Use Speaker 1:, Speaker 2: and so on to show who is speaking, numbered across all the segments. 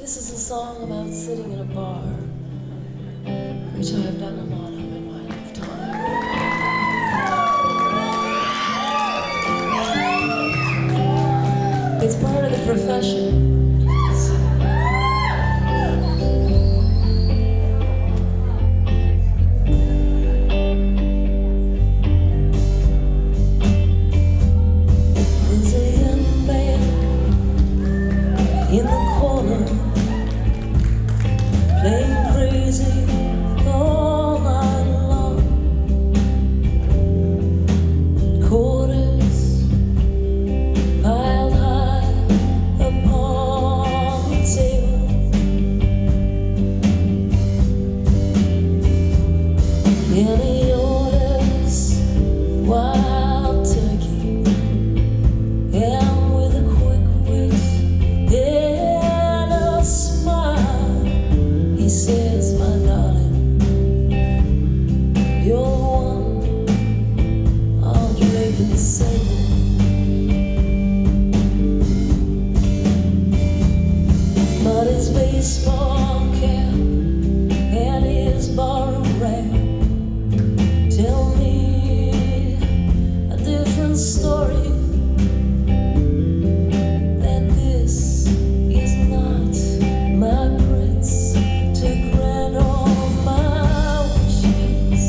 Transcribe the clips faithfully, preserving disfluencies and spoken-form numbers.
Speaker 1: This is a song about sitting in a bar, which I've done a lot of in my lifetime. It's part of the profession. There's a young man in the corner playing crazy all night long. Quarters piled high upon the table. And he orders wild turkey, and with a quick wit and a smile, he says, "My darling, you're the one I'll drape in the sable." But his baseball cap and his borrowed rag tell me a different story. That this is not my prince to grant all my wishes.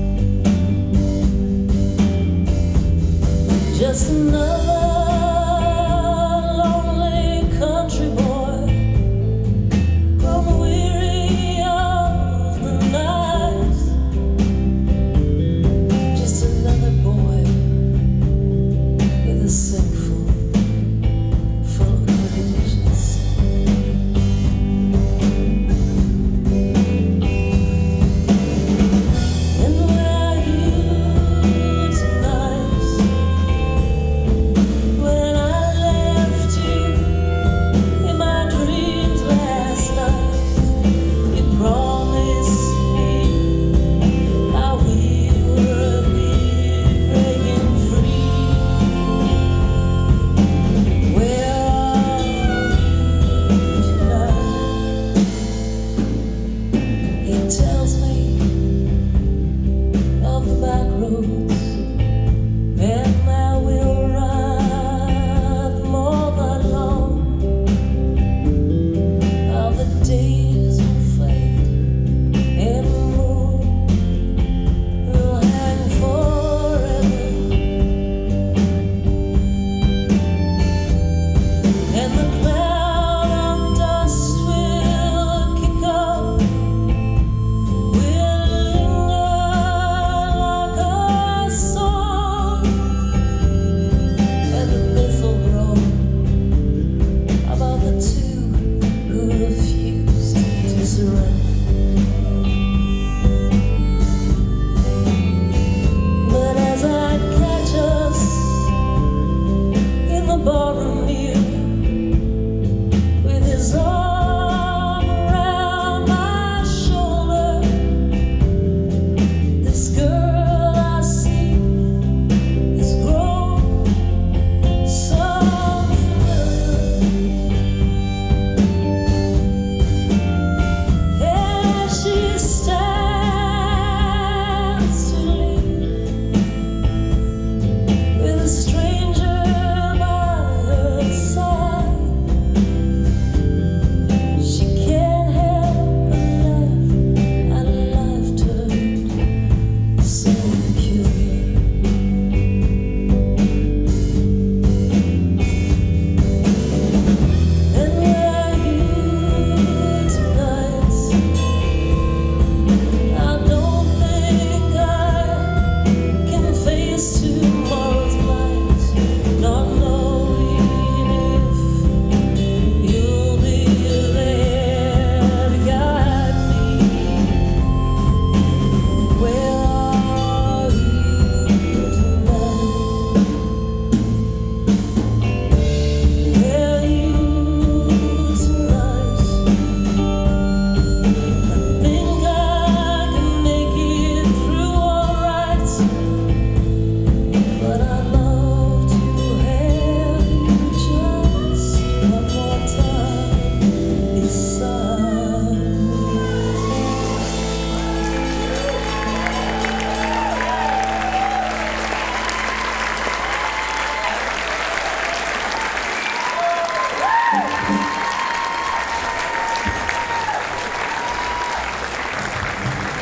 Speaker 1: Just another lonely country boy,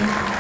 Speaker 1: you.